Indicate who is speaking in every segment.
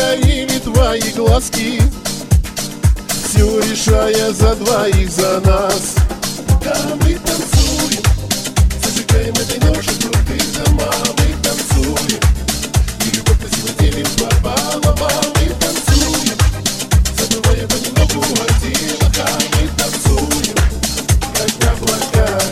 Speaker 1: горели твои глазки, все решая за двоих, за нас. Да, мы танцуем, зажигаем этой ночью крутые дома. Мы танцуем, и любовь красиво делим пополам. Мы танцуем, забывая понемногу о делах. А мы танцуем, как облака.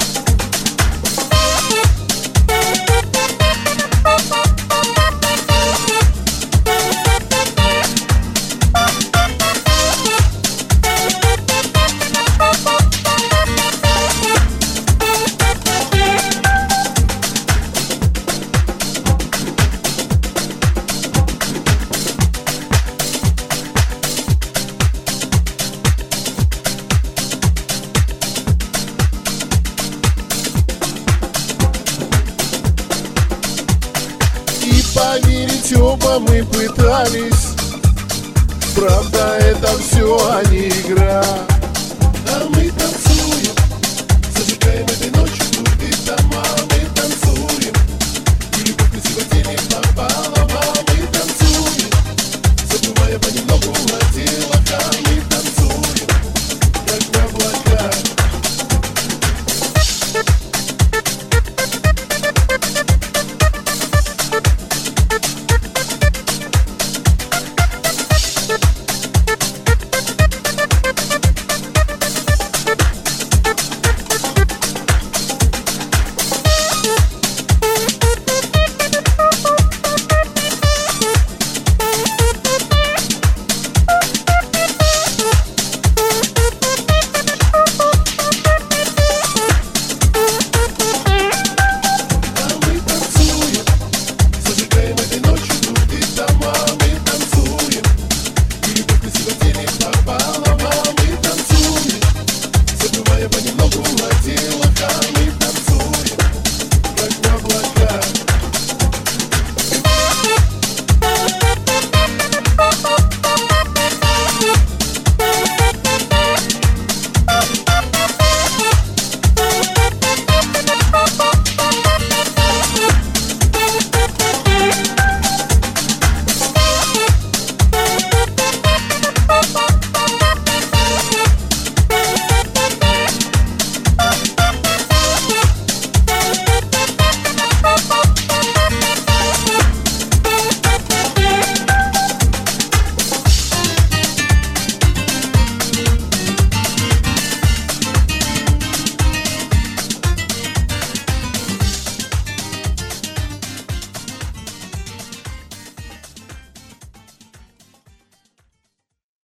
Speaker 1: Поверить оба мы пытались, правда, это все, а не игра.